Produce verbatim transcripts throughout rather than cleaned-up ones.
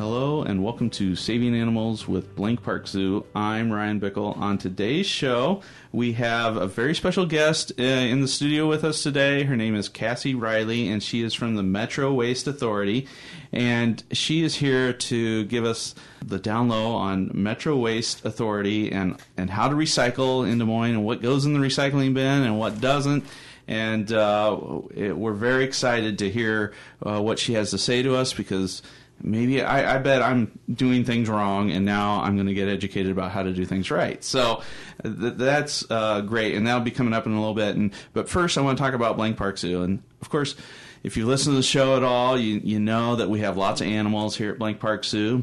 Hello and welcome to Saving Animals with Blank Park Zoo. I'm Ryan Bickle. On today's show, we have a very special guest uh, in the studio with us today. Her name is Cassie Riley, and she is from the Metro Waste Authority. And she is here to give us the down low on Metro Waste Authority and, and how to recycle in Des Moines and what goes in the recycling bin and what doesn't. And uh, it, we're very excited to hear uh, what she has to say to us, because maybe I, I bet I'm doing things wrong, and now I'm going to get educated about how to do things right. So th- that's uh, great, and that'll be coming up in a little bit. And but first, I want to talk about Blank Park Zoo. And of course, if you listen to the show at all, you you know that we have lots of animals here at Blank Park Zoo.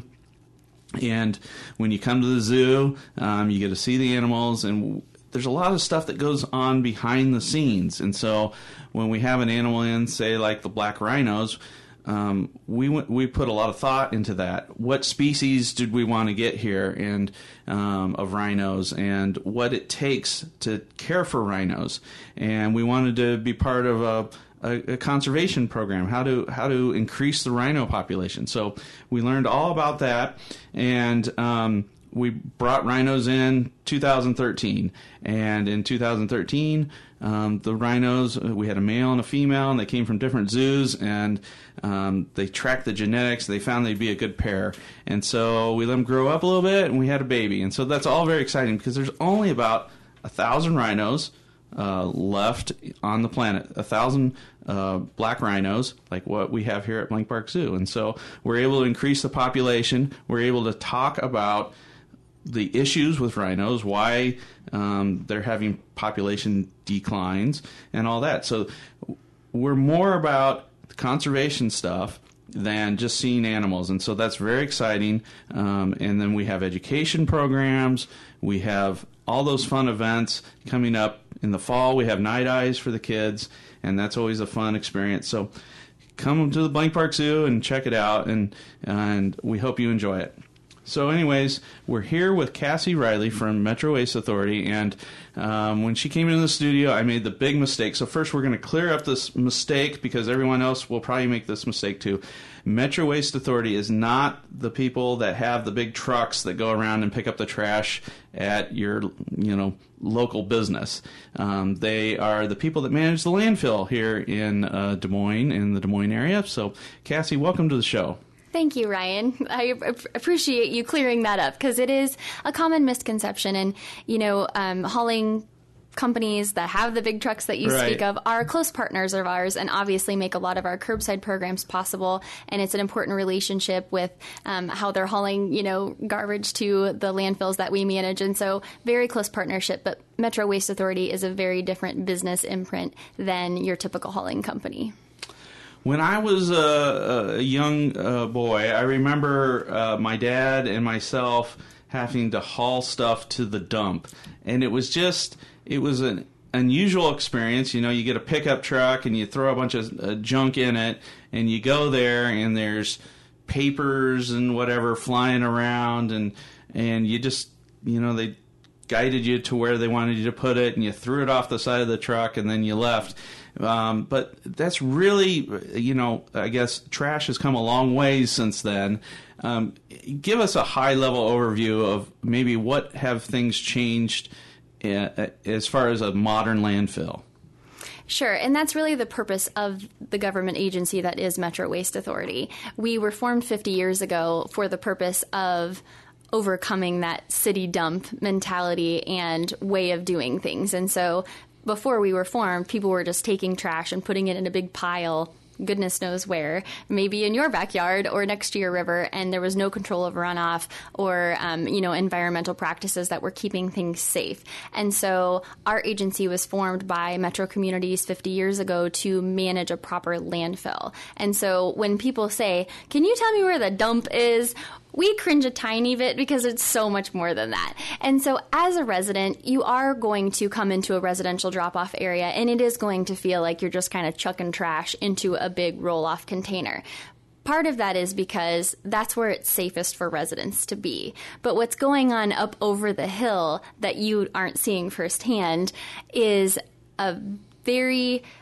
And when you come to the zoo, um, you get to see the animals, and there's a lot of stuff that goes on behind the scenes. And so when we have an animal in, say like the black rhinos, um, we w- we put a lot of thought into that. What species did we want to get here, and um, of rhinos, and what it takes to care for rhinos. And we wanted to be part of a A, a conservation program, how to how to increase the rhino population. So we learned all about that, and um, we brought rhinos in two thousand thirteen. And in two thousand thirteen, um, the rhinos, we had a male and a female, and they came from different zoos, and um, they tracked the genetics. They found they'd be a good pair. And so we let them grow up a little bit, and we had a baby. And so that's all very exciting, because there's only about a thousand rhinos Uh, left on the planet, a thousand uh, black rhinos, like what we have here at Blank Park Zoo. And so we're able to increase the population. We're able to talk about the issues with rhinos, why um, they're having population declines, and all that. So we're more about the conservation stuff than just seeing animals, and so that's very exciting. Um, and then we have education programs. We have all those fun events coming up in the fall. We have Night Eyes for the kids, and that's always a fun experience. So come to the Blank Park Zoo and check it out, and and we hope you enjoy it. So anyways, we're here with Cassie Riley from Metro Waste Authority, and um, when she came into the studio, I made the big mistake. So first we're going to clear up this mistake, because everyone else will probably make this mistake too. Metro Waste Authority is not the people that have the big trucks that go around and pick up the trash at your, you know, local business. Um, they are the people that manage the landfill here in uh, Des Moines, in the Des Moines area. So Cassie, welcome to the show. Thank you, Ryan. I appreciate you clearing that up, because it is a common misconception. And, you know, um, hauling companies that have the big trucks that you right. speak of are close partners of ours, and obviously make a lot of our curbside programs possible. And it's an important relationship with um, how they're hauling, you know, garbage to the landfills that we manage. And so very close partnership. But Metro Waste Authority is a very different business imprint than your typical hauling company. When I was a, a young uh, boy, I remember uh, my dad and myself having to haul stuff to the dump. And it was just, it was an unusual experience. You know, you get a pickup truck and you throw a bunch of uh, junk in it, and you go there and there's papers and whatever flying around, and, and you just, you know, they guided you to where they wanted you to put it, and you threw it off the side of the truck, and then you left. Um, but that's really, you know, I guess trash has come a long ways since then. Um, give us a high-level overview of maybe what have things changed uh, as far as a modern landfill. Sure, and that's really the purpose of the government agency that is Metro Waste Authority. We were formed fifty years ago for the purpose of overcoming that city dump mentality and way of doing things. And so before we were formed, people were just taking trash and putting it in a big pile, goodness knows where, maybe in your backyard or next to your river, and there was no control of runoff or, um, you know, environmental practices that were keeping things safe. And so our agency was formed by Metro Communities fifty years ago to manage a proper landfill. And so when people say, can you tell me where the dump is? We cringe a tiny bit, because it's so much more than that. And so as a resident, you are going to come into a residential drop-off area, and it is going to feel like you're just kind of chucking trash into a big roll-off container. Part of that is because that's where it's safest for residents to be. But what's going on up over the hill that you aren't seeing firsthand is a very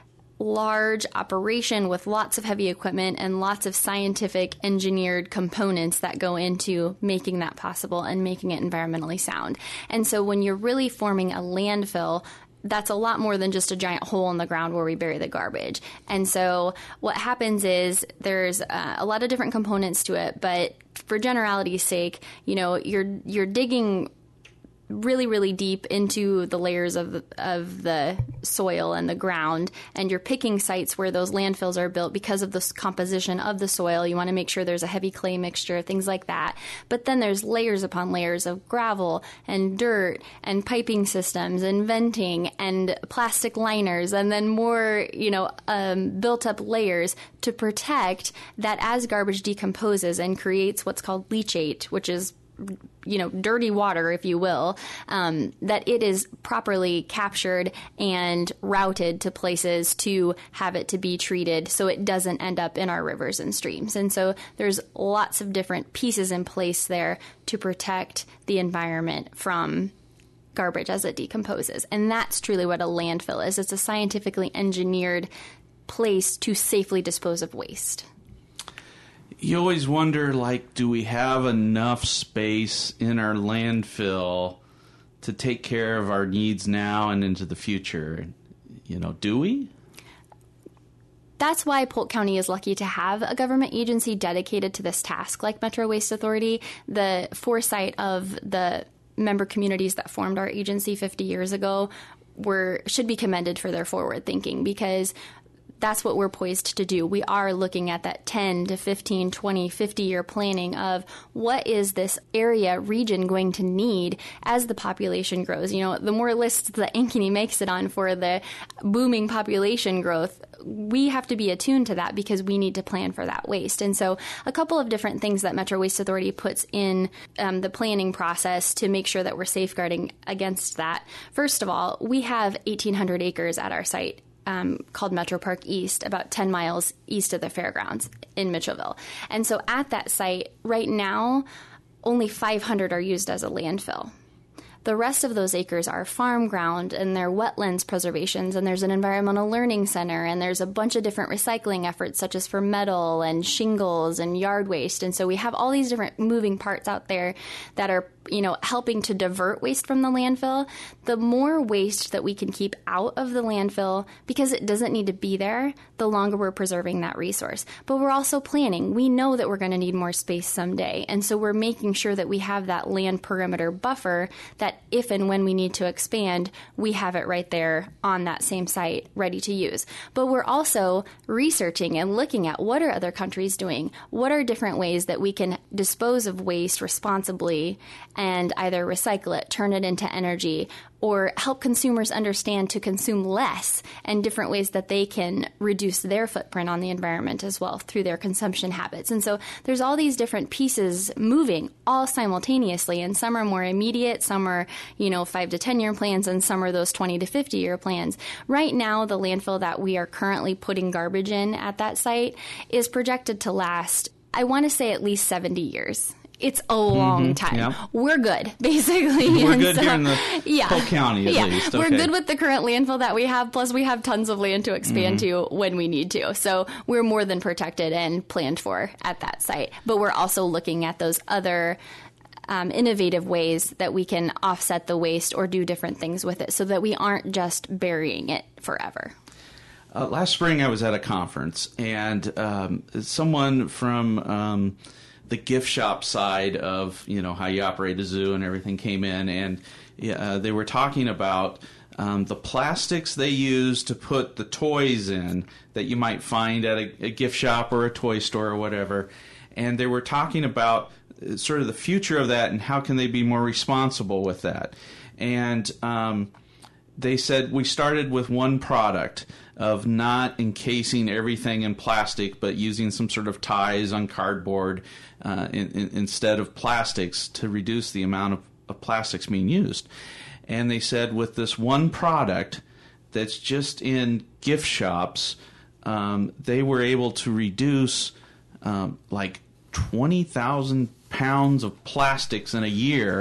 large operation with lots of heavy equipment and lots of scientific engineered components that go into making that possible and making it environmentally sound. And so when you're really forming a landfill, that's a lot more than just a giant hole in the ground where we bury the garbage. And so what happens is there's uh, a lot of different components to it, but for generality's sake, you know, you're you're digging really, really deep into the layers of the, of the soil and the ground, and you're picking sites where those landfills are built because of the composition of the soil. You want to make sure there's a heavy clay mixture, things like that. But then there's layers upon layers of gravel and dirt and piping systems and venting and plastic liners, and then more, you know, um, built up layers to protect that as garbage decomposes and creates what's called leachate, which is, you know, dirty water, if you will, um, that it is properly captured and routed to places to have it to be treated so it doesn't end up in our rivers and streams. And so there's lots of different pieces in place there to protect the environment from garbage as it decomposes. And that's truly what a landfill is. It's a scientifically engineered place to safely dispose of waste. You always wonder, like, do we have enough space in our landfill to take care of our needs now and into the future? You know, do we? That's why Polk County is lucky to have a government agency dedicated to this task, like Metro Waste Authority. The foresight of the member communities that formed our agency fifty years ago were should be commended for their forward thinking, because that's what we're poised to do. We are looking at that ten to fifteen, twenty, fifty year planning of what is this area, region going to need as the population grows. You know, the more lists that Ankeny makes it on for the booming population growth, we have to be attuned to that because we need to plan for that waste. And so a couple of different things that Metro Waste Authority puts in um, the planning process to make sure that we're safeguarding against that. First of all, we have eighteen hundred acres at our site. Um, called Metro Park East, about ten miles east of the fairgrounds in Mitchellville. And so at that site, right now, only five hundred are used as a landfill. The rest of those acres are farm ground, and they're wetlands preservations, and there's an environmental learning center, and there's a bunch of different recycling efforts, such as for metal and shingles and yard waste. And so we have all these different moving parts out there that are, you know, helping to divert waste from the landfill. The more waste that we can keep out of the landfill, because it doesn't need to be there, the longer we're preserving that resource. But we're also planning. We know that we're going to need more space someday, and so we're making sure that we have that land perimeter buffer that if and when we need to expand, we have it right there on that same site ready to use. But we're also researching and looking at what are other countries doing? What are different ways that we can dispose of waste responsibly and either recycle it, turn it into energy, or help consumers understand to consume less, and different ways that they can reduce their footprint on the environment as well through their consumption habits. And so there's all these different pieces moving all simultaneously, and some are more immediate, some are, you know, five to ten year plans, and some are those twenty to fifty year plans. Right now, the landfill that we are currently putting garbage in at that site is projected to last, I want to say, at least seventy years. It's a long mm-hmm, time. yep. We're good, basically. We're and good so, here in the yeah, Polk County, at yeah. least. Okay. We're good with the current landfill that we have, plus we have tons of land to expand mm-hmm. to when we need to. So we're more than protected and planned for at that site. But we're also looking at those other um, innovative ways that we can offset the waste or do different things with it so that we aren't just burying it forever. Uh, last spring, I was at a conference, and um, someone from um, the gift shop side of, you know, how you operate a zoo and everything came in, and uh, they were talking about um, the plastics they use to put the toys in that you might find at a, a gift shop or a toy store or whatever. And they were talking about sort of the future of that and how can they be more responsible with that. And um, they said we started with one product of not encasing everything in plastic, but using some sort of ties on cardboard uh, in, in, instead of plastics to reduce the amount of, of plastics being used. And they said with this one product that's just in gift shops, um, they were able to reduce um, like twenty thousand pounds of plastics in a year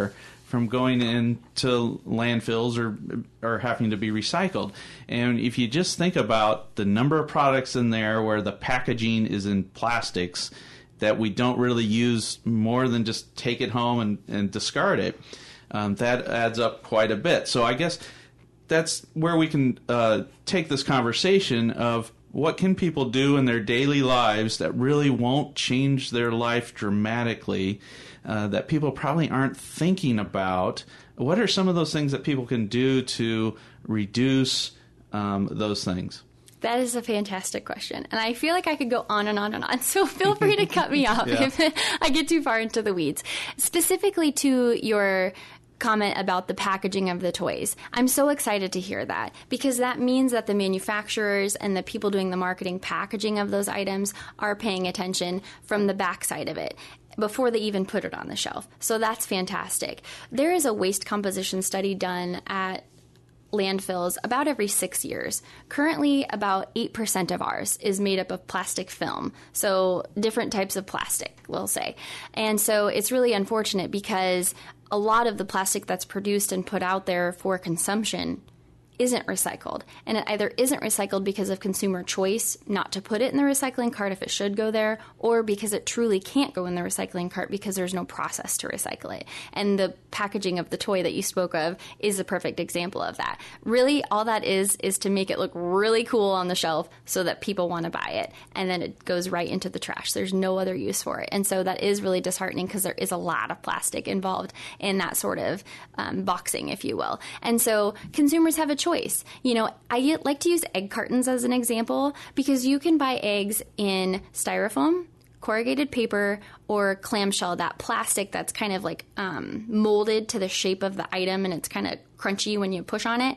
from going into landfills or or having to be recycled. And if you just think about the number of products in there where the packaging is in plastics that we don't really use more than just take it home and, and discard it, um, that adds up quite a bit. So I guess that's where we can uh, take this conversation of what can people do in their daily lives that really won't change their life dramatically, uh, that people probably aren't thinking about. What are some of those things that people can do to reduce um, those things? That is a fantastic question. And I feel like I could go on and on and on. So feel free to cut me off Yeah. if I get too far into the weeds. Specifically to your comment about the packaging of the toys. I'm so excited to hear that, because that means that the manufacturers and the people doing the marketing packaging of those items are paying attention from the backside of it before they even put it on the shelf. So that's fantastic. There is a waste composition study done at landfills about every six years. Currently, about eight percent of ours is made up of plastic film. So different types of plastic, we'll say. And so it's really unfortunate because a lot of the plastic that's produced and put out there for consumption isn't recycled. And it either isn't recycled because of consumer choice not to put it in the recycling cart if it should go there, or because it truly can't go in the recycling cart because there's no process to recycle it. And the packaging of the toy that you spoke of is a perfect example of that. Really, all that is is to make it look really cool on the shelf so that people want to buy it. And then it goes right into the trash. There's no other use for it. And so that is really disheartening because there is a lot of plastic involved in that sort of um, boxing, if you will. And so consumers have a choice. You know, I like to use egg cartons as an example because you can buy eggs in styrofoam, corrugated paper, or clamshell, that plastic that's kind of like um, molded to the shape of the item and it's kind of crunchy when you push on it.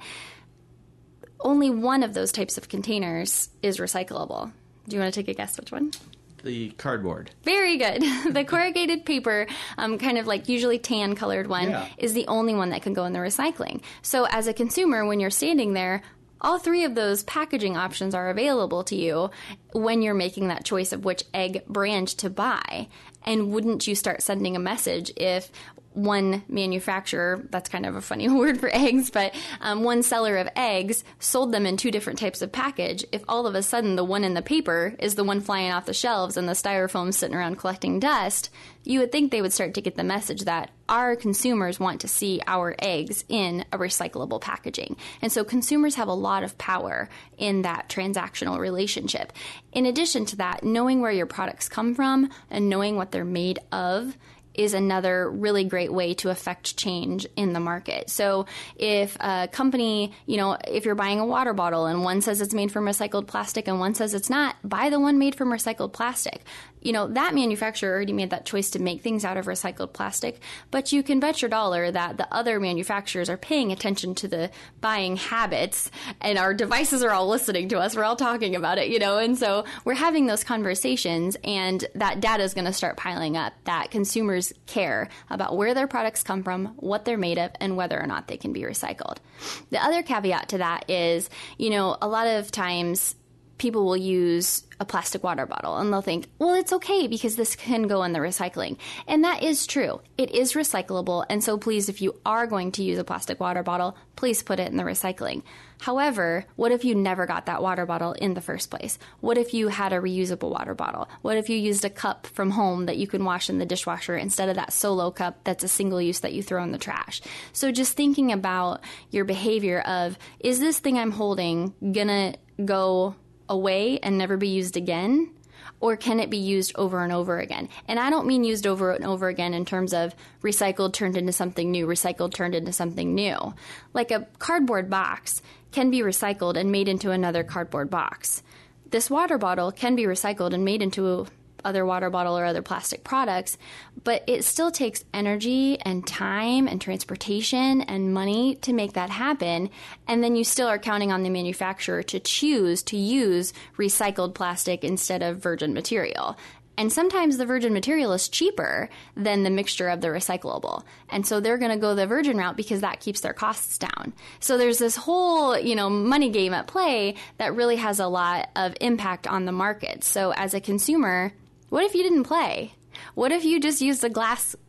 Only one of those types of containers is recyclable. Do you want to take a guess which one? The cardboard. Very good. The corrugated paper, um, kind of like usually tan colored one, Yeah. is the only one that can go in the recycling. So as a consumer, when you're standing there, all three of those packaging options are available to you when you're making that choice of which egg brand to buy. And wouldn't you start sending a message if one manufacturer, that's kind of a funny word for eggs, but um, one seller of eggs sold them in two different types of package, if all of a sudden the one in the paper is the one flying off the shelves and the styrofoam sitting around collecting dust, you would think they would start to get the message that our consumers want to see our eggs in a recyclable packaging. And so consumers have a lot of power in that transactional relationship. In addition to that, knowing where your products come from and knowing what they're made of is another really great way to affect change in the market. So if a company, you know, if you're buying a water bottle and one says it's made from recycled plastic and one says it's not, buy the one made from recycled plastic. You know, that manufacturer already made that choice to make things out of recycled plastic, but you can bet your dollar that the other manufacturers are paying attention to the buying habits, and our devices are all listening to us. We're all talking about it, you know, and so we're having those conversations, and that data is going to start piling up, that consumers care about where their products come from, what they're made of, and whether or not they can be recycled. The other caveat to that is, you know, a lot of times people will use a plastic water bottle and they'll think, well, it's okay because this can go in the recycling. And that is true. It is recyclable. And so please, if you are going to use a plastic water bottle, please put it in the recycling. However, what if you never got that water bottle in the first place? What if you had a reusable water bottle? What if you used a cup from home that you can wash in the dishwasher instead of that solo cup that's a single use that you throw in the trash? So just thinking about your behavior of, is this thing I'm holding gonna go away and never be used again? Or can it be used over and over again? And I don't mean used over and over again in terms of recycled turned into something new, recycled turned into something new. Like a cardboard box can be recycled and made into another cardboard box. This water bottle can be recycled and made into other water bottle or other plastic products, but it still takes energy and time and transportation and money to make that happen. And then you still are counting on the manufacturer to choose to use recycled plastic instead of virgin material. And sometimes the virgin material is cheaper than the mixture of the recyclable. And so they're going to go the virgin route because that keeps their costs down. So there's this whole, you know, money game at play that really has a lot of impact on the market. So as a consumer, what if you didn't play? What if you just used a glass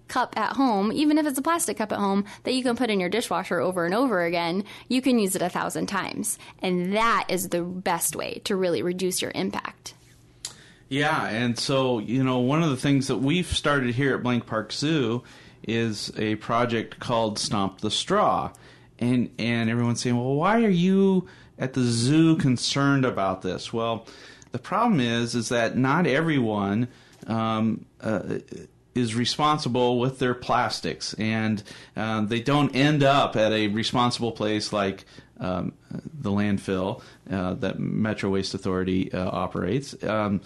cup at home, even if it's a plastic cup at home that you can put in your dishwasher over and over again, you can use it a thousand times. And that is the best way to really reduce your impact. Yeah, and so, you know, one of the things that we've started here at Blank Park Zoo is a project called Stomp the Straw. And and everyone's saying, well, why are you at the zoo concerned about this? Well, the problem is, is that not everyone um, uh, is responsible with their plastics, and um, they don't end up at a responsible place like um, the landfill uh, that Metro Waste Authority uh, operates. Um,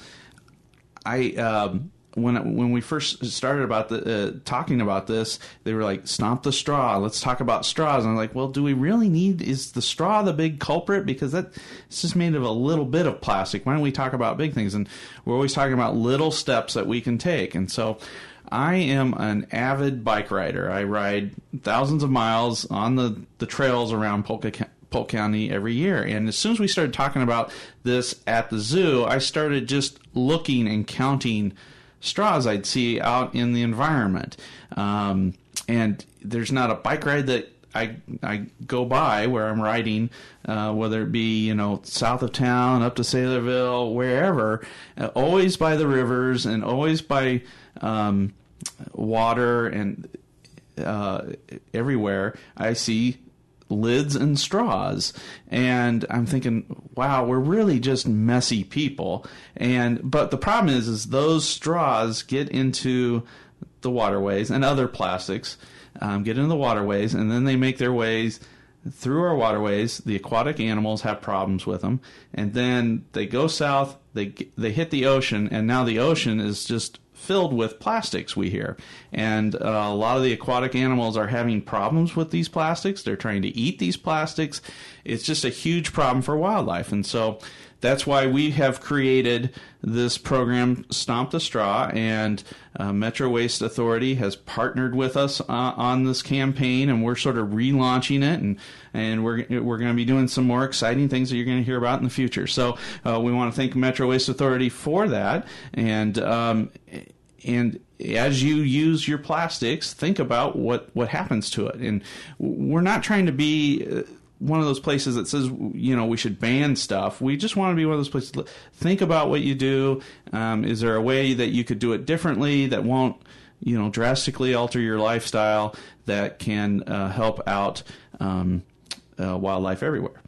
I um, when when we first started about the uh, talking about this, they were like, "Stomp the straw. Let's talk about straws." And I'm like, "Well, do we really need? Is the straw the big culprit? Because that it's just made of a little bit of plastic. Why don't we talk about big things?" And we're always talking about little steps that we can take. And so, I am an avid bike rider. I ride thousands of miles on the, the trails around Polk, Polk County every year. And as soon as we started talking about this at the zoo, I started just looking and counting straws I'd see out in the environment. Um, and there's not a bike ride that I I go by where I'm riding, uh, whether it be, you know, south of town, up to Saylorville, wherever, uh, always by the rivers and always by um, water and uh, everywhere I see lids and straws. And I'm thinking, wow, we're really just messy people. And but the problem is, is those straws get into the waterways and other plastics. Um, get into the waterways, and then they make their ways through our waterways. The aquatic animals have problems with them, and then they go south, they they hit the ocean, and now the ocean is just filled with plastics, we hear. And uh, a lot of the aquatic animals are having problems with these plastics. They're trying to eat these plastics. It's just a huge problem for wildlife. And so that's why we have created this program, Stomp the Straw, and uh, Metro Waste Authority has partnered with us uh, on this campaign, and we're sort of relaunching it, and and we're we're going to be doing some more exciting things that you're going to hear about in the future. So uh, we want to thank Metro Waste Authority for that, and um, and as you use your plastics, think about what, what happens to it. And we're not trying to be Uh, one of those places that says, you know, we should ban stuff. We just want to be one of those places. Think about what you do. Um, is there a way that you could do it differently that won't, you know, drastically alter your lifestyle, that can uh, help out um, uh, wildlife everywhere?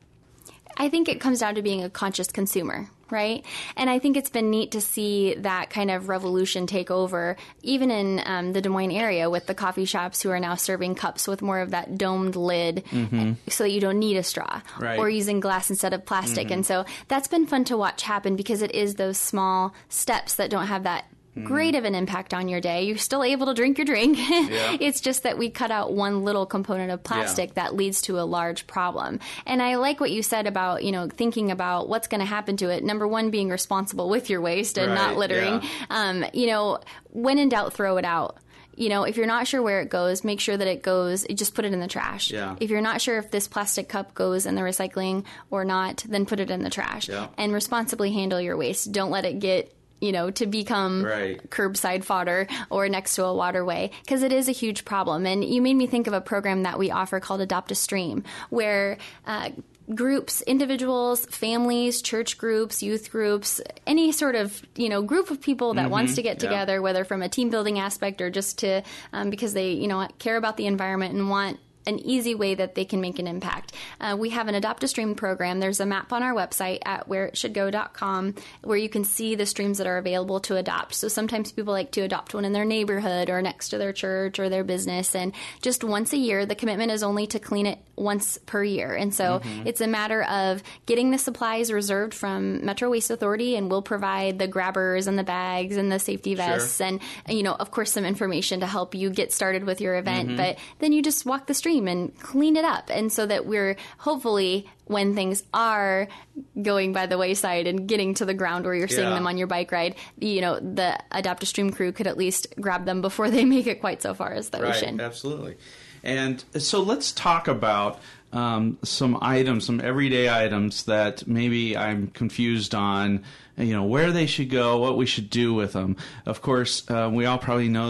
I think it comes down to being a conscious consumer, right? And I think it's been neat to see that kind of revolution take over, even in um, the Des Moines area with the coffee shops who are now serving cups with more of that domed lid, mm-hmm. so that you don't need a straw, right. or using glass instead of plastic. Mm-hmm. And so that's been fun to watch happen, because it is those small steps that don't have that great of an impact on your day. You're still able to drink your drink. Yeah. It's just that we cut out one little component of plastic yeah. that leads to a large problem. And I like what you said about, you know, thinking about what's going to happen to it. Number one, being responsible with your waste and right. not littering. Yeah. Um, you know, when in doubt, throw it out. You know, if you're not sure where it goes, make sure that it goes, just put it in the trash. Yeah. If you're not sure if this plastic cup goes in the recycling or not, then put it in the trash. Yeah. And responsibly handle your waste. Don't let it get, you know, to become right. curbside fodder or next to a waterway, because it is a huge problem. And you made me think of a program that we offer called Adopt a Stream, where uh, groups, individuals, families, church groups, youth groups, any sort of, you know, group of people that mm-hmm. wants to get together, yeah. whether from a team building aspect or just to, um, because they, you know, care about the environment and want an easy way that they can make an impact. Uh, we have an Adopt a Stream program. There's a map on our website at where it should go dot com where you can see the streams that are available to adopt. So sometimes people like to adopt one in their neighborhood or next to their church or their business. And just once a year, the commitment is only to clean it once per year. And so mm-hmm. it's a matter of getting the supplies reserved from Metro Waste Authority, and we'll provide the grabbers and the bags and the safety vests sure. and, you know, of course, some information to help you get started with your event. Mm-hmm. But then you just walk the stream and clean it up. And so that we're hopefully, when things are going by the wayside and getting to the ground where you're seeing yeah. them on your bike ride, you know, the Adopt a Stream crew could at least grab them before they make it quite so far as the right, ocean. Absolutely. And so let's talk about um, some items, some everyday items that maybe I'm confused on, you know, where they should go, what we should do with them. Of course, uh, we all probably know that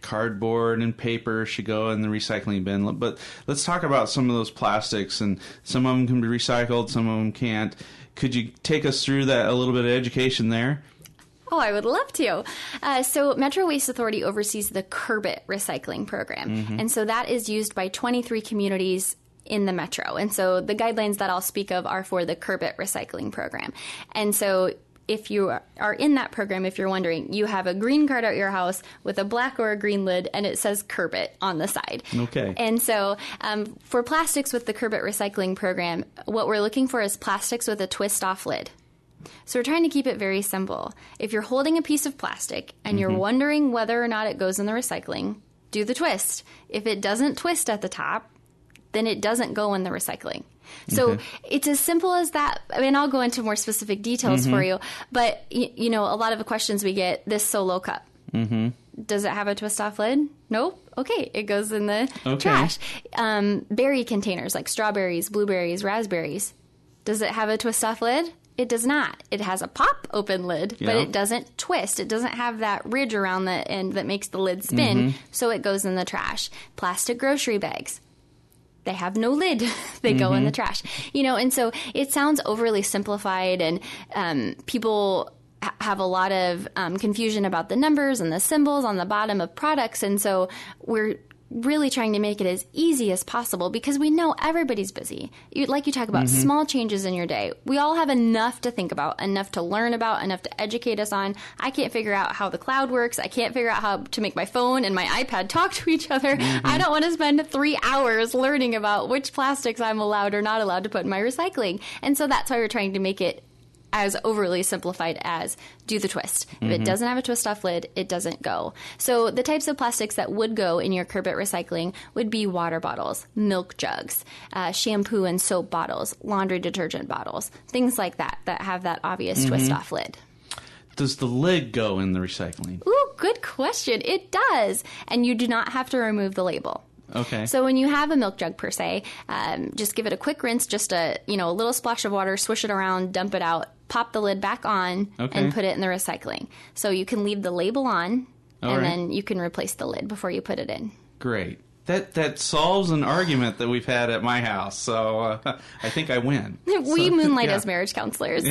cardboard and paper should go in the recycling bin. But let's talk about some of those plastics, and some of them can be recycled, some of them can't. Could you take us through that, a little bit of education there? Oh, I would love to. Uh, so Metro Waste Authority oversees the Curbit recycling program. Mm-hmm. And so that is used by twenty-three communities in the Metro. And so the guidelines that I'll speak of are for the Curbit recycling program. And so if you are in that program, if you're wondering, you have a green card at your house with a black or a green lid, and it says Curbit on the side. Okay. And so um, for plastics with the Curbit recycling program, what we're looking for is plastics with a twist-off lid. So we're trying to keep it very simple. If you're holding a piece of plastic and you're mm-hmm. wondering whether or not it goes in the recycling, do the twist. If it doesn't twist at the top, then it doesn't go in the recycling. So okay. it's as simple as that. I mean, I'll go into more specific details mm-hmm. for you, but you, you know, a lot of the questions we get, this Solo cup. Mm-hmm. Does it have a twist-off lid? Nope. Okay, it goes in the okay. trash. Um, berry containers like strawberries, blueberries, raspberries. Does it have a twist-off lid? It does not. It has a pop-open lid, yep. but it doesn't twist. It doesn't have that ridge around the end that makes the lid spin, mm-hmm. so it goes in the trash. Plastic grocery bags. They have no lid. They mm-hmm. go in the trash. You know, and so it sounds overly simplified, and um, people ha- have a lot of um, confusion about the numbers and the symbols on the bottom of products, and so we're really trying to make it as easy as possible because we know everybody's busy. You, like you talk about mm-hmm. small changes in your day. We all have enough to think about, enough to learn about, enough to educate us on. I can't figure out how the cloud works. I can't figure out how to make my phone and my iPad talk to each other. Mm-hmm. I don't want to spend three hours learning about which plastics I'm allowed or not allowed to put in my recycling. And so that's why we're trying to make it as overly simplified as do the twist. If mm-hmm. it doesn't have a twist-off lid, it doesn't go. So the types of plastics that would go in your Curbit recycling would be water bottles, milk jugs, uh, shampoo and soap bottles, laundry detergent bottles, things like that that have that obvious mm-hmm. twist-off lid. Does the lid go in the recycling? Ooh, good question. It does. And you do not have to remove the label. Okay. So when you have a milk jug, per se, um, just give it a quick rinse, just a, you know, a little splash of water, swish it around, dump it out, pop the lid back on, okay. and put it in the recycling. So you can leave the label on, All and right. then you can replace the lid before you put it in. Great. That that solves an argument that we've had at my house, so uh, I think I win. we so, moonlight yeah. as marriage counselors.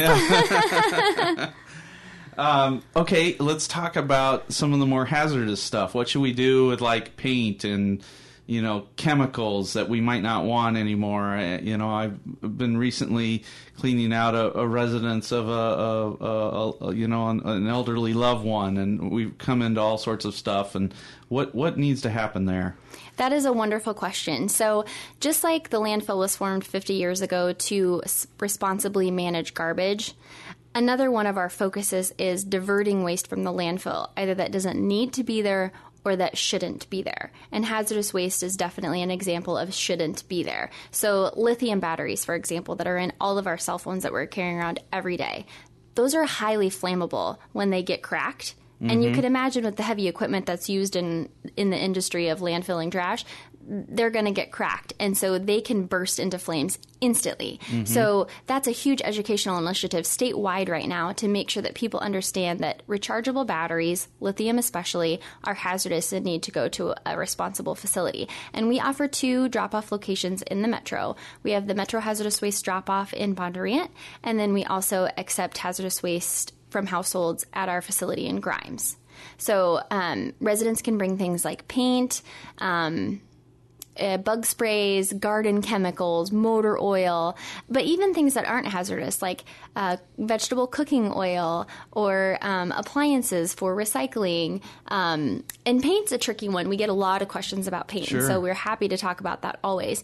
Yeah. Um, okay, let's talk about some of the more hazardous stuff. What should we do with, like, paint and, you know, chemicals that we might not want anymore? Uh, you know, I've been recently cleaning out a, a residence of a, a, a, a you know, an, an elderly loved one, and we've come into all sorts of stuff. And what what needs to happen there? That is a wonderful question. So just like the landfill was formed fifty years ago to responsibly manage garbage, another one of our focuses is diverting waste from the landfill, either that doesn't need to be there or that shouldn't be there. And hazardous waste is definitely an example of shouldn't be there. So lithium batteries, for example, that are in all of our cell phones that we're carrying around every day, those are highly flammable when they get cracked. Mm-hmm. And you could imagine with the heavy equipment that's used in, in the industry of landfilling trash, they're going to get cracked. And so they can burst into flames instantly. Mm-hmm. So that's a huge educational initiative statewide right now to make sure that people understand that rechargeable batteries, lithium especially, are hazardous and need to go to a responsible facility. And we offer two drop-off locations in the Metro. We have the Metro Hazardous Waste drop-off in Bondurant, and then we also accept hazardous waste from households at our facility in Grimes. So um, residents can bring things like paint, um, uh, bug sprays, garden chemicals, motor oil, but even things that aren't hazardous, like uh, vegetable cooking oil or um, appliances for recycling. Um, and paint's a tricky one. We get a lot of questions about paint, sure. so we're happy to talk about that always.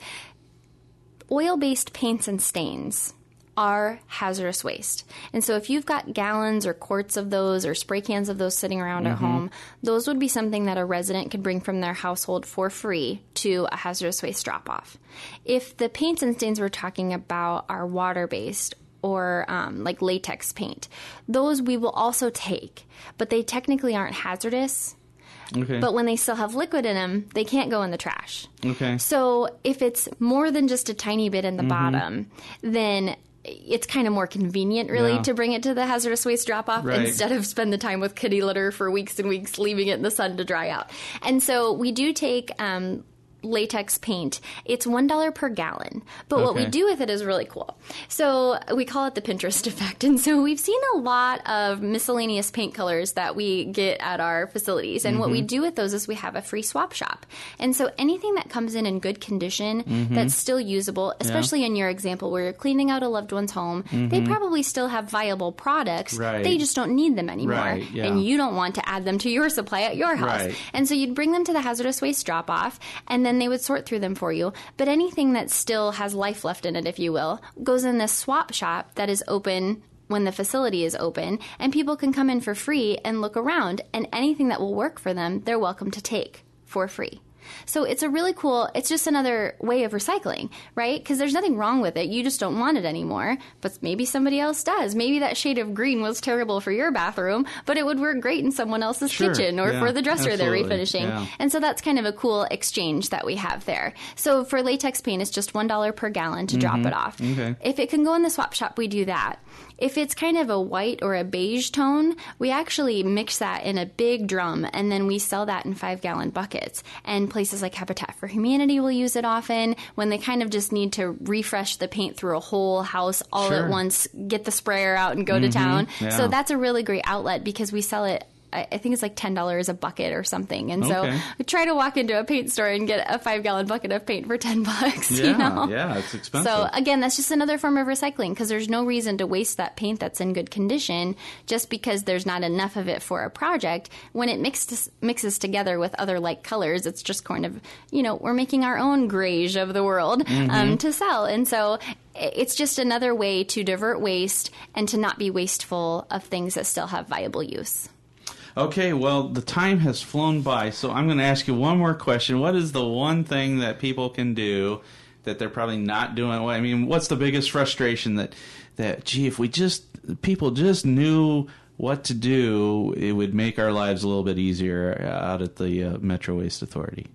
Oil-based paints and stains are hazardous waste. And so if you've got gallons or quarts of those or spray cans of those sitting around mm-hmm. at home, those would be something that a resident could bring from their household for free to a hazardous waste drop-off. If the paints and stains we're talking about are water-based or um, like latex paint, those we will also take, but they technically aren't hazardous. Okay. But when they still have liquid in them, they can't go in the trash. Okay. So if it's more than just a tiny bit in the mm-hmm. bottom, then it's kind of more convenient, really, Yeah. to bring it to the hazardous waste drop-off Right. instead of spend the time with kitty litter for weeks and weeks, leaving it in the sun to dry out. And so we do take um, latex paint. It's one dollar per gallon. But what we Okay. do with it is really cool. So we call it the Pinterest effect. And so we've seen a lot of miscellaneous paint colors that we get at our facilities. And what we do with those is we have a free swap shop. And so anything that comes in in good condition that's still usable, especially in your example where you're cleaning out a loved one's home, they probably still have viable products. Right. They just don't need them anymore. Right, yeah. And you don't want to add them to your supply at your house. Right. And so you'd bring them to the hazardous waste drop-off, and then they would sort through them for you. But anything that still has life left in it, if you will, goes in this swap shop that is open when the facility is open, and people can come in for free and look around, and anything that will work for them, they're welcome to take for free. So it's a really cool, it's just another way of recycling, right? Because there's nothing wrong with it. You just don't want it anymore, but maybe somebody else does. Maybe that shade of green was terrible for your bathroom, but it would work great in someone else's Sure. kitchen or Yeah, for the dresser absolutely. they're refinishing. Yeah. And so that's kind of a cool exchange that we have there. So for latex paint, it's just one dollar per gallon to drop it off. Okay. If it can go in the swap shop, we do that. If it's kind of a white or a beige tone, we actually mix that in a big drum, and then we sell that in five-gallon buckets. And places like Habitat for Humanity will use it often when they kind of just need to refresh the paint through a whole house all Sure. at once, get the sprayer out and go to town. Yeah. So that's a really great outlet because we sell it, I I think it's like ten dollars a bucket or something. And so Okay. we try to walk into a paint store and get a five-gallon bucket of paint for ten bucks, Yeah, you know? yeah, it's expensive. So again, that's just another form of recycling because there's no reason to waste that paint that's in good condition just because there's not enough of it for a project. When it mixes mixes together with other like colors, it's just kind of, you know, we're making our own grays of the world um, to sell. And so i- it's just another way to divert waste and to not be wasteful of things that still have viable use. Okay, well, the time has flown by, so I'm going to ask you one more question. What is the one thing that people can do that they're probably not doing? I mean, what's the biggest frustration that, that gee, if we just, people just knew what to do, it would make our lives a little bit easier out at the uh, Metro Waste Authority?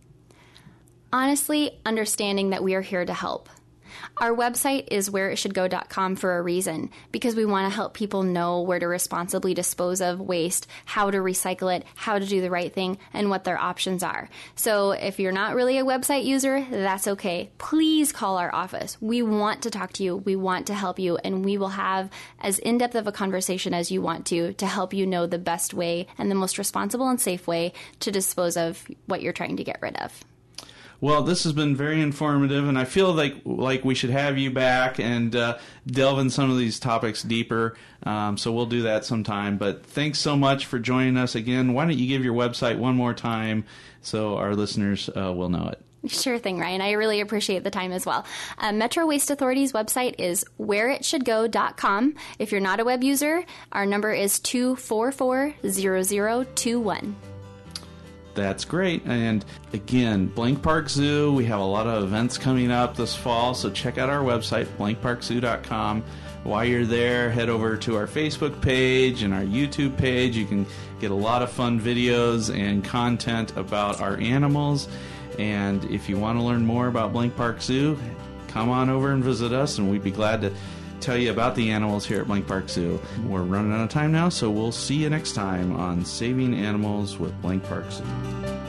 Honestly, understanding that we are here to help. Our website is where it should go dot com for a reason, because we want to help people know where to responsibly dispose of waste, how to recycle it, how to do the right thing, and what their options are. So if you're not really a website user, that's okay. Please call our office. We want to talk to you. We want to help you, and we will have as in-depth of a conversation as you want to to help you know the best way and the most responsible and safe way to dispose of what you're trying to get rid of. Well, this has been very informative, and I feel like like we should have you back and uh, delve in some of these topics deeper. Um, so we'll do that sometime. But thanks so much for joining us again. Why don't you give your website one more time so our listeners uh, will know it? Sure thing, Ryan. I really appreciate the time as well. Uh, Metro Waste Authority's website is where it should go dot com. If you're not a web user, our number is two four four, zero zero two one. That's great. And again, Blank Park Zoo, we have a lot of events coming up this fall, so check out our website, blank park zoo dot com. While you're there, head over to our Facebook page and our YouTube page. You can get a lot of fun videos and content about our animals. And if you want to learn more about Blank Park Zoo, come on over and visit us, and we'd be glad to tell you about the animals here at Blank Park Zoo. We're running out of time now, so we'll see you next time on Saving Animals with Blank Park Zoo.